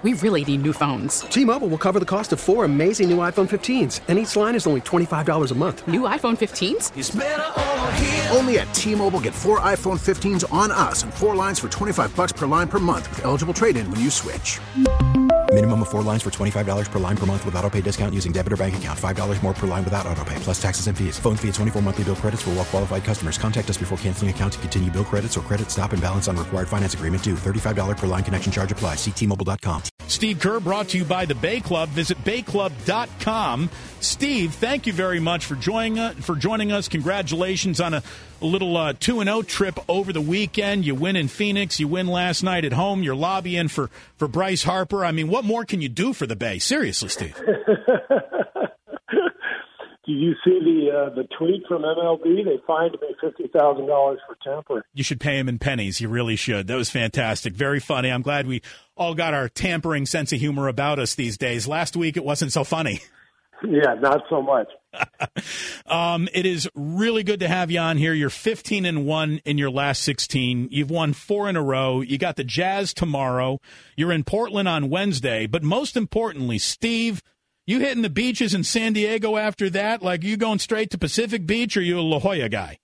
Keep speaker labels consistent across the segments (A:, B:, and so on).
A: We really need new phones.
B: T-Mobile will cover the cost of 4 amazing new iPhone 15s, and each line is only $25 a month.
A: New iPhone 15s?
C: It's better over here.
D: Only at T-Mobile, get 4 iPhone 15s on us and 4 lines for $25 per line per month with eligible trade-in when you switch.
E: Minimum of 4 lines for $25 per line per month with autopay discount using debit or bank account. $5 more per line without autopay, plus taxes and fees. Phone fee at 24 monthly bill credits for well-qualified customers. Contact us before canceling account to continue bill credits or credit stop and balance on required finance agreement due. $35 per line connection charge applies. See T-Mobile.com.
F: Steve Kerr brought to you by the Bay Club. Visit bayclub.com. Steve, thank you very much for joining us. Congratulations on a little 2-0 trip over the weekend. You win in Phoenix. You win last night at home. You're lobbying for Bryce Harper. I mean, what more can you do for the Bay? Seriously, Steve.
G: Did you see the tweet from MLB? They fined me $50,000 for tampering.
F: You should pay him in pennies. You really should. That was fantastic. Very funny. I'm glad we all got our tampering sense of humor about us these days. Last week, it wasn't so funny.
G: Yeah, not so much.
F: It is really good to have you on here. You're 15-1 in your last 16. You've won 4 in a row. You got the Jazz tomorrow. You're in Portland on Wednesday. But most importantly, Steve, you hitting the beaches in San Diego after that? Like, you going straight to Pacific Beach, or you a La Jolla guy?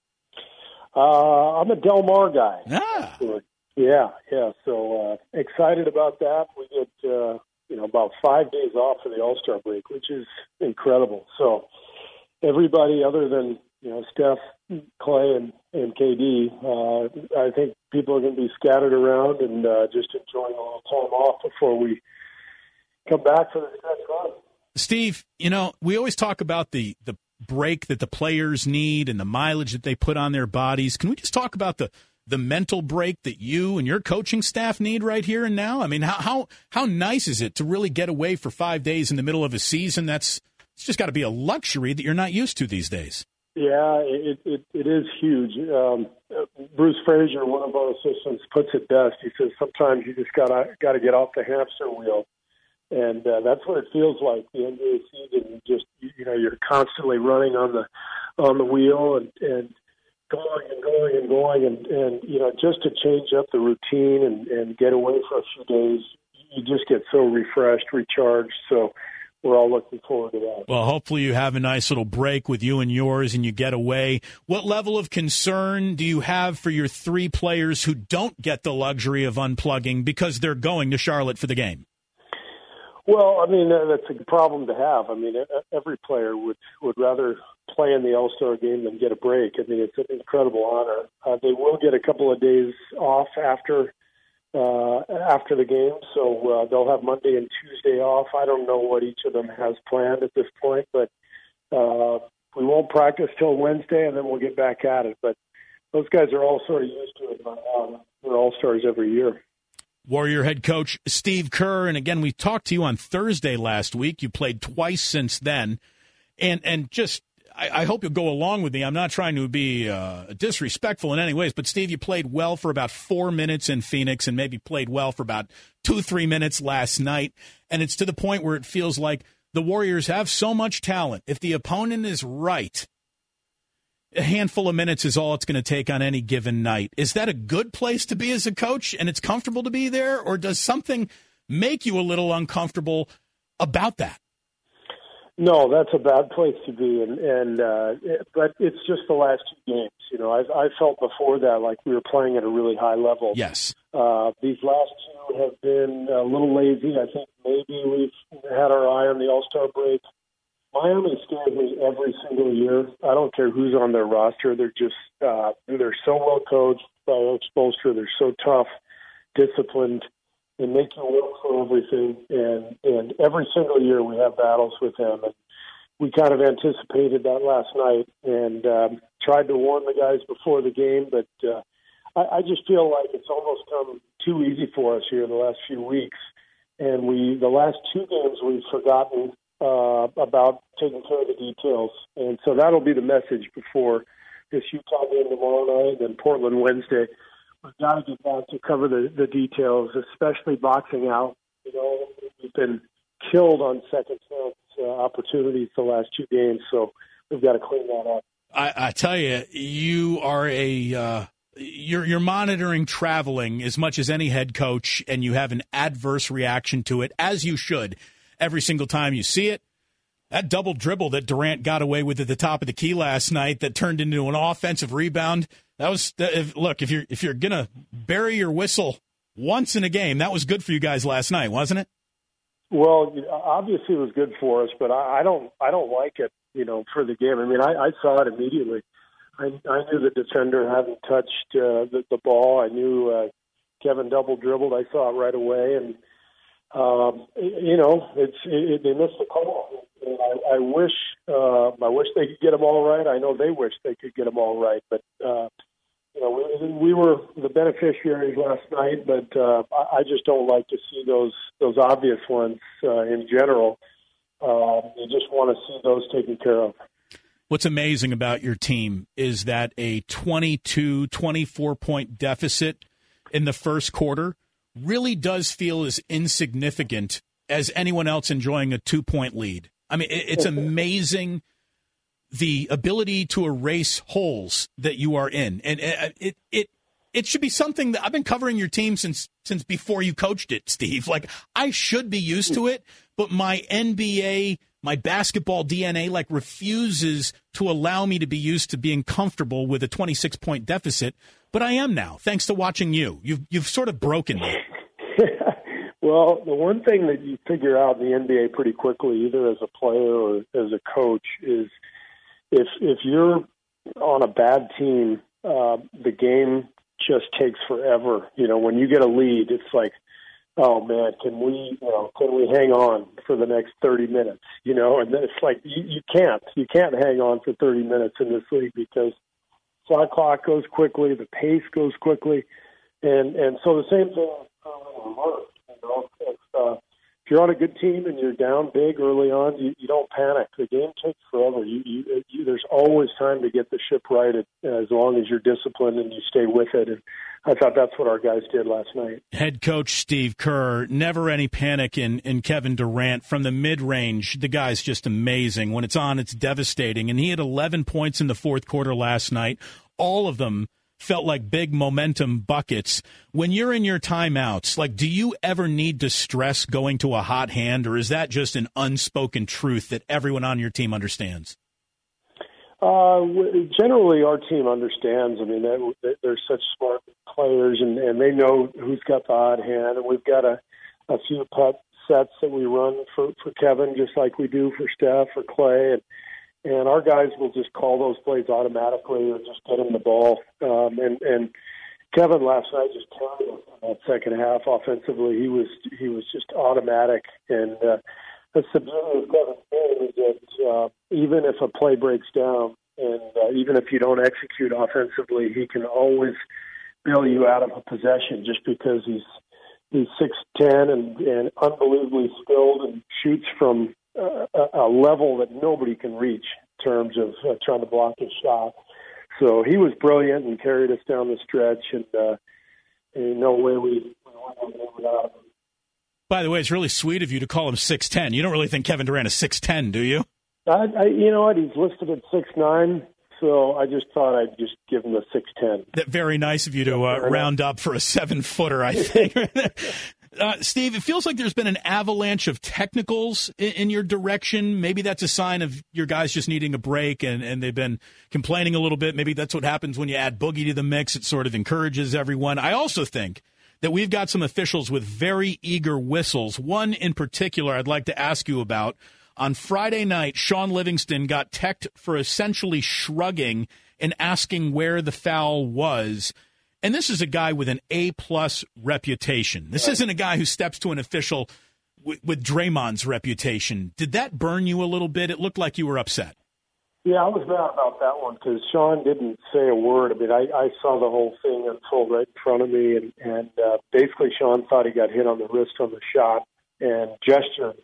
G: I'm a Del Mar guy.
F: Ah.
G: Yeah. So excited about that. We get about 5 days off for the All-Star break, which is incredible. So everybody other than Steph, Clay, and KD, I think people are going to be scattered around and just enjoying a little time off before we come back for the stretch run.
F: Steve, we always talk about the break that the players need and the mileage that they put on their bodies. Can we just talk about the mental break that you and your coaching staff need right here and now? I mean, how nice is it to really get away for 5 days in the middle of a season? It's just got to be a luxury that you're not used to these days.
G: Yeah, it is huge. Bruce Frazier, one of our assistants, puts it best. He says sometimes you just got to get off the hamster wheel, and that's what it feels like. The NBA season, you're constantly running on the wheel and going, and just to change up the routine and get away for a few days, you just get so refreshed, recharged. So we're all looking forward to that.
F: Well, hopefully you have a nice little break with you and yours and you get away. What level of concern do you have for your 3 players who don't get the luxury of unplugging because they're going to Charlotte for the game?
G: Well, I mean, that's a problem to have. I mean, every player would rather play in the All-Star game than get a break. I mean, it's an incredible honor. They will get a couple of days off after the game, so they'll have Monday and Tuesday off. I don't know what each of them has planned at this point, but we won't practice till Wednesday, and then we'll get back at it. But those guys are all sort of used to it by now. They're All-Stars every year.
F: Warrior head coach Steve Kerr, and again, we talked to you on Thursday last week. You played twice since then, and just I hope you'll go along with me. I'm not trying to be disrespectful in any ways, but Steve, you played well for about 4 minutes in Phoenix, and maybe played well for about 2-3 minutes last night, and it's to the point where it feels like the Warriors have so much talent. If the opponent is right, a handful of minutes is all it's going to take on any given night. Is that a good place to be as a coach, and it's comfortable to be there, or does something make you a little uncomfortable about that?
G: No, that's a bad place to be, but it's just the last 2 games. I felt before that like we were playing at a really high level.
F: Yes.
G: These last 2 have been a little lazy. I think maybe we've had our eye on the All-Star break. Miami scares me every single year. I don't care who's on their roster. They're just they're so well coached by Coach Spoelstra. They're so tough, disciplined. They make you work for everything. And every single year we have battles with them. And we kind of anticipated that last night and tried to warn the guys before the game. But I just feel like it's almost come too easy for us here the last few weeks. And the last 2 games we've forgotten about taking care of the details. And so that'll be the message before this Utah game tomorrow night and Portland Wednesday. We've got to get back to cover the details, especially boxing out. We've been killed on second chance opportunities the last 2 games, so we've got to clean that up.
F: I tell you, you are a you're monitoring traveling as much as any head coach, and you have an adverse reaction to it, as you should, every single time you see it. That double dribble that Durant got away with at the top of the key last night that turned into an offensive rebound, that was look, if you're going to bury your whistle once in a game, that was good for you guys last night, wasn't it?
G: Well, obviously it was good for us, but I don't like it, for the game. I mean, I saw it immediately. I knew the defender hadn't touched the ball. I knew Kevin double dribbled. I saw it right away, and they missed the call. And I wish they could get them all right. I know they wish they could get them all right, but we were the beneficiaries last night. But I just don't like to see those obvious ones in general. You just want to see those taken care of.
F: What's amazing about your team is that a 22, 24-point deficit in the first quarter really does feel as insignificant as anyone else enjoying a 2-point lead. I mean, it's amazing the ability to erase holes that you are in. And it should be something that I've been covering your team since before you coached it, Steve. Like, I should be used to it, but my NBA, my basketball DNA, refuses to allow me to be used to being comfortable with a 26-point deficit. But I am now, thanks to watching you. You've sort of broken me.
G: Well, the one thing that you figure out in the NBA pretty quickly, either as a player or as a coach, is if you're on a bad team, the game just takes forever. When you get a lead, it's like, oh man, can we hang on for the next 30 minutes? And then it's like you can't hang on for 30 minutes in this league because shot clock goes quickly, the pace goes quickly, and so the same thing works. If you're on a good team and you're down big early on, you don't panic. The game takes forever. There's always time to get the ship righted as long as you're disciplined and you stay with it. And I thought that's what our guys did last night.
F: Head coach Steve Kerr, never any panic in Kevin Durant. From the mid-range, the guy's just amazing. When it's on, it's devastating. And he had 11 points in the fourth quarter last night. All of them felt like big momentum buckets. When you're in your timeouts, do you ever need to stress going to a hot hand, or is that just an unspoken truth that everyone on your team understands?
G: Generally, our team understands. I mean, they're such smart players, and they know who's got the hot hand. And we've got a few pet sets that we run for Kevin, just like we do for Steph or Clay. And our guys will just call those plays automatically or just get him the ball. And Kevin last night just carried us in that second half offensively. He was just automatic. And that's the beauty of Kevin's game is that even if a play breaks down and even if you don't execute offensively, he can always bail you out of a possession just because he's 6'10" and unbelievably skilled and shoots from a level that nobody can reach in terms of trying to block his shot. So he was brilliant and carried us down the stretch, and no way we went without him.
F: By the way, it's really sweet of you to call him 6'10". You don't really think Kevin Durant is 6'10", do you?
G: You know what? He's listed at 6'9", so I just thought I'd just give him a 6'10".
F: Very nice of you to round up for a 7-footer, I think. Steve, it feels like there's been an avalanche of technicals in your direction. Maybe that's a sign of your guys just needing a break, and they've been complaining a little bit. Maybe that's what happens when you add Boogie to the mix. It sort of encourages everyone. I also think that we've got some officials with very eager whistles. One in particular I'd like to ask you about. On Friday night, Sean Livingston got teched for essentially shrugging and asking where the foul was. And this is a guy with an A-plus reputation. This isn't a guy who steps to an official with Draymond's reputation. Did that burn you a little bit? It looked like you were upset.
G: Yeah, I was mad about that one because Sean didn't say a word. I mean, I saw the whole thing unfold right in front of me, and basically Sean thought he got hit on the wrist on the shot and gestured,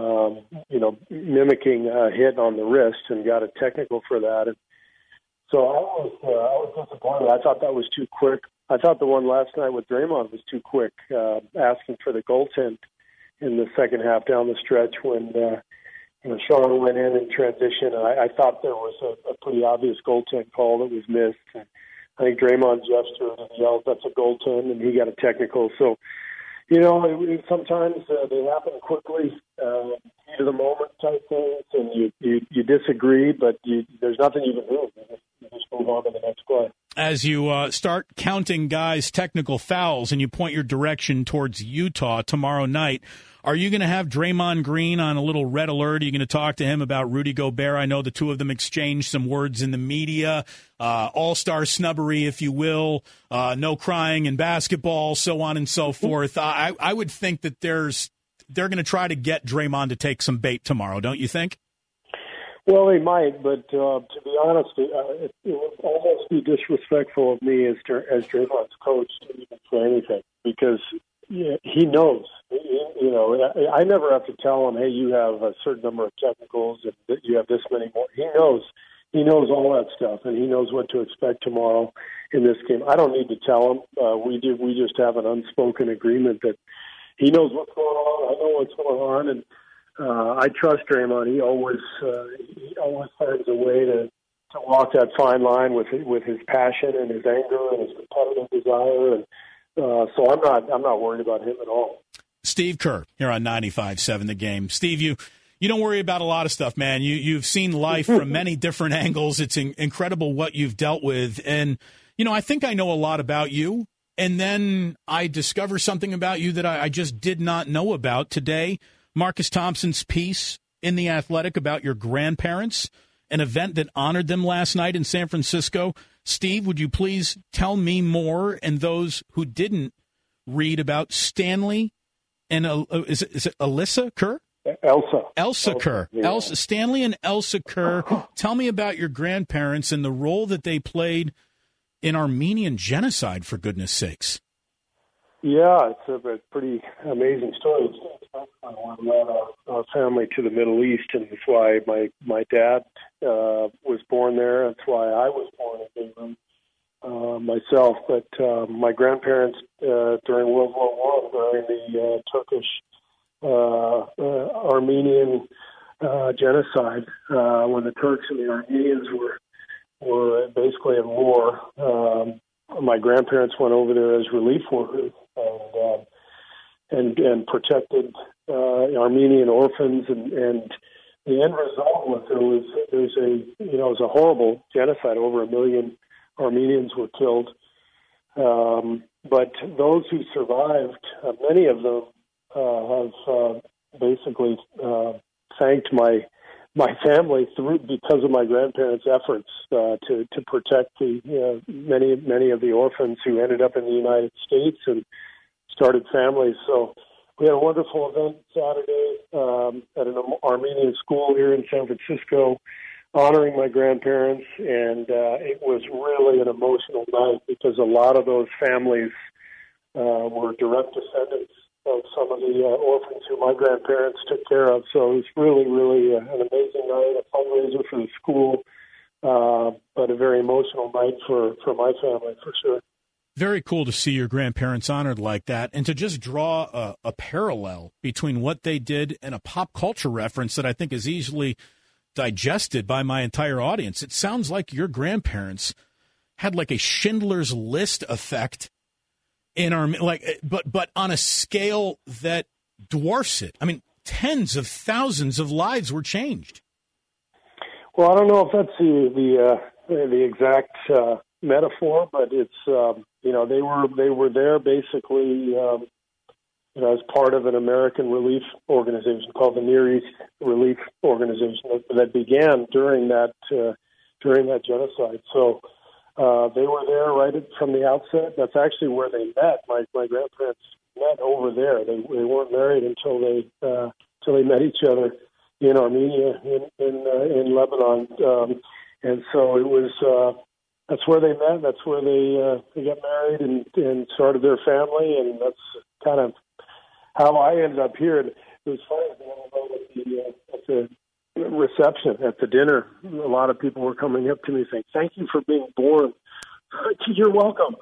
G: mimicking a hit on the wrist and got a technical for that. And so I was disappointed. I thought that was too quick. I thought the one last night with Draymond was too quick, asking for the goaltend in the second half down the stretch when Sean went in transition. And I thought there was a pretty obvious goaltend call that was missed. And I think Draymond gestured and yelled, "That's a goaltend," and he got a technical. So, sometimes they happen quickly, heat of the moment type things, and you disagree, but there's nothing you can do. You just move on to the next play.
F: As you start counting guys' technical fouls and you point your direction towards Utah tomorrow night, are you going to have Draymond Green on a little red alert? Are you going to talk to him about Rudy Gobert? I know the two of them exchanged some words in the media, all-star snubbery, if you will, no crying in basketball, so on and so forth. I would think that they're going to try to get Draymond to take some bait tomorrow, don't you think?
G: Well, they might, but to be honest, it would almost be disrespectful of me as Draymond's coach to even say anything, because he knows. I never have to tell him, hey, you have a certain number of technicals and that you have this many more. He knows all that stuff, and he knows what to expect tomorrow in this game. I don't need to tell him. We just have an unspoken agreement that he knows what's going on. I know what's going on, and I trust Draymond. He always finds a way to walk that fine line with his passion and his anger and his competitive desire, and so I'm not worried about him at all.
F: Steve Kerr here on 95.7 The Game. Steve, you don't worry about a lot of stuff, man. You've seen life from many different angles. It's incredible what you've dealt with, and I think I know a lot about you. And then I discover something about you that I just did not know about today. Marcus Thompson's piece in The Athletic about your grandparents, an event that honored them last night in San Francisco. Steve, would you please tell me more and those who didn't read about Stanley and is it Alyssa Kerr? Elsa Kerr.
G: Yeah.
F: Stanley and Elsa Kerr. Tell me about your grandparents and the role that they played in Armenian genocide, for goodness sakes.
G: Yeah, it's a pretty amazing story. We led our family to the Middle East, and that's why my dad was born there. That's why I was born in Beirut myself. But my grandparents during World War I, during the Turkish Armenian genocide, when the Turks and the Armenians were basically at war, my grandparents went over there as relief workers and protected Armenian orphans, and the end result was it was a horrible genocide. Over 1 million Armenians were killed, but those who survived, many of them have basically thanked my family because of my grandparents' efforts to protect the many of the orphans who ended up in the United States and started families. So we had a wonderful event Saturday at an Armenian school here in San Francisco, honoring my grandparents, and it was really an emotional night because a lot of those families were direct descendants of some of the orphans who my grandparents took care of. So it was really, really an amazing night, a fundraiser for the school, but a very emotional night for my family, for sure.
F: Very cool to see your grandparents honored like that, and to just draw a parallel between what they did and a pop culture reference that I think is easily digested by my entire audience. It sounds like your grandparents had like a Schindler's List effect in our but on a scale that dwarfs it. I mean, tens of thousands of lives were changed.
G: Well, I don't know if that's the exact metaphor, but it's they were there basically as part of an American relief organization called the Near East Relief Organization that began during that genocide. So they were there right from the outset. That's actually where they met. My grandparents met over there. They weren't married until they met each other in Armenia, in Lebanon, and so it was. That's where they met. That's where they got married and started their family, and that's kind of how I ended up here. It was funny at the reception, at the dinner. A lot of people were coming up to me saying, "Thank you for being born." You're welcome.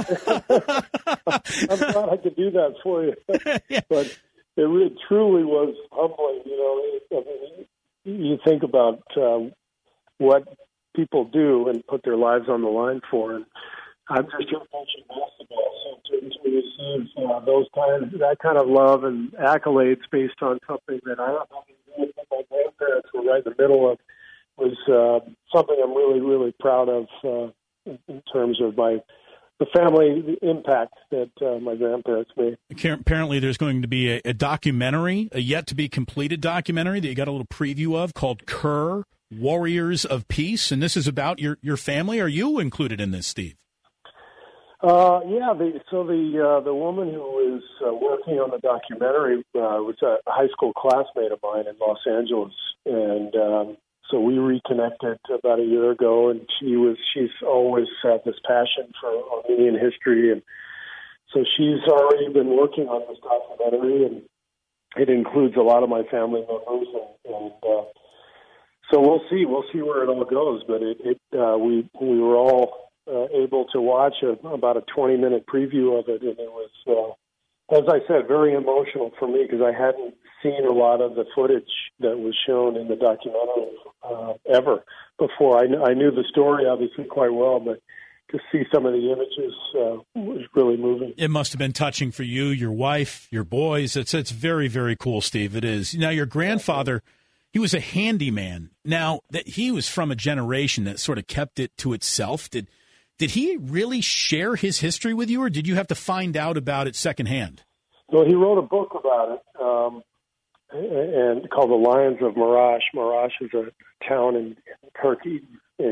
G: I'm glad I could do that for you.
F: Yeah.
G: But it really, truly was humbling. You think about what people do and put their lives on the line for, and I'm just here coaching basketball. So to receive that kind of love and accolades based on something that I don't know my grandparents were right in the middle of was something I'm really, really proud of in terms of the family impact that my grandparents made.
F: Apparently there's going to be a documentary, a yet-to-be-completed documentary that you got a little preview of called Kerr, Warriors of Peace, and this is about your family. Are you included in this, Steve?
G: Yeah. The woman who was working on the documentary was a high school classmate of mine in Los Angeles, and so we reconnected about a year ago. And she's always had this passion for Armenian history, and so she's already been working on this documentary, and it includes a lot of my family members, and so we'll see where it all goes. But we were all able to watch about a 20-minute preview of it, and it was, as I said, very emotional for me because I hadn't seen a lot of the footage that was shown in the documentary ever before. I knew the story obviously quite well, but to see some of the images was really moving.
F: It must have been touching for you, your wife, your boys. It's very, very cool, Steve. It is. Now, your grandfather, he was a handyman. Now, that he was from a generation that sort of kept it to itself. Did he really share his history with you, or did you have to find out about it secondhand?
G: Well, he wrote a book about it, and called The Lions of Marash. Marash is a town in Turkey,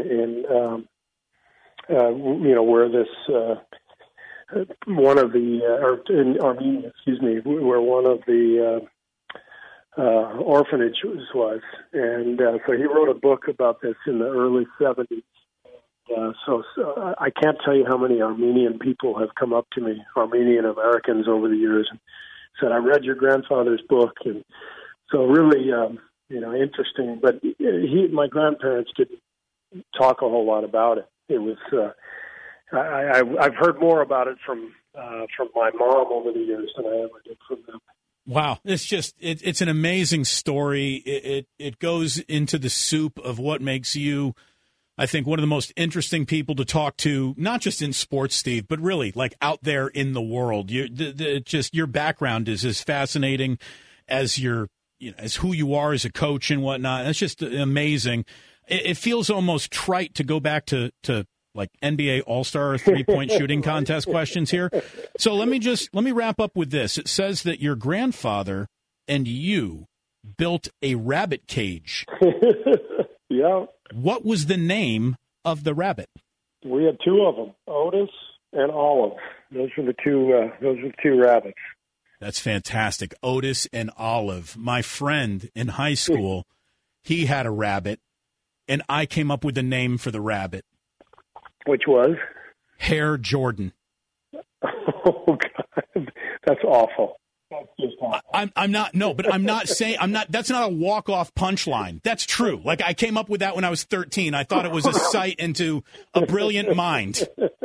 G: where this one of the in Armenia, where one of the orphanages was, and so he wrote a book about this in the early 70s. So I can't tell you how many Armenian people have come up to me, Armenian Americans over the years, and said, I read your grandfather's book. And so really, interesting. But my grandparents didn't talk a whole lot about it. It was, I've heard more about it from my mom over the years than I ever did from them.
F: Wow. It's just, it's an amazing story. It goes into the soup of what makes you, I think, one of the most interesting people to talk to, not just in sports, Steve, but really like out there in the world. Your background is as fascinating as as who you are as a coach and whatnot. It's just amazing. It feels almost trite to go back to like NBA All-Star 3-point shooting contest questions here. So let me wrap up with this. It says that your grandfather and you built a rabbit cage.
G: Yeah.
F: What was the name of the rabbit?
G: We had two of them, Otis and Olive. Those were the two rabbits.
F: That's fantastic. Otis and Olive. My friend in high school, he had a rabbit, and I came up with a name for the rabbit.
G: Which was?
F: Hair Jordan.
G: Oh, God. That's awful.
F: I'm not saying that's not a walk-off punchline. That's true. Like, I came up with that when I was 13. I thought it was a sight into a brilliant mind.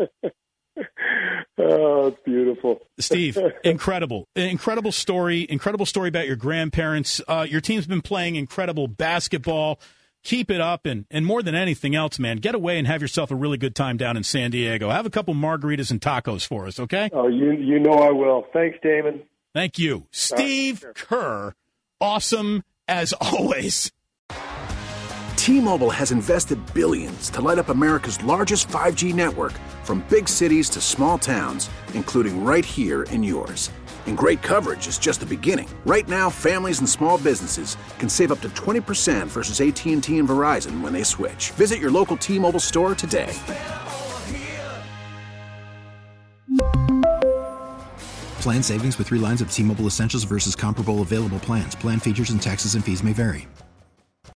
G: Oh, it's beautiful.
F: Steve, incredible story about your grandparents. Your team's been playing incredible basketball. Keep it up, and more than anything else, man, get away and have yourself a really good time down in San Diego. Have a couple margaritas and tacos for us, okay?
G: Oh, you know I will. Thanks, Damon.
F: Thank you. Steve Kerr, awesome as always.
D: T-Mobile has invested billions to light up America's largest 5G network, from big cities to small towns, including right here in yours. And great coverage is just the beginning. Right now, families and small businesses can save up to 20% versus AT&T and Verizon when they switch. Visit your local T-Mobile store today.
E: Plan savings with 3 lines of T-Mobile Essentials versus comparable available plans. Plan features and taxes and fees may vary.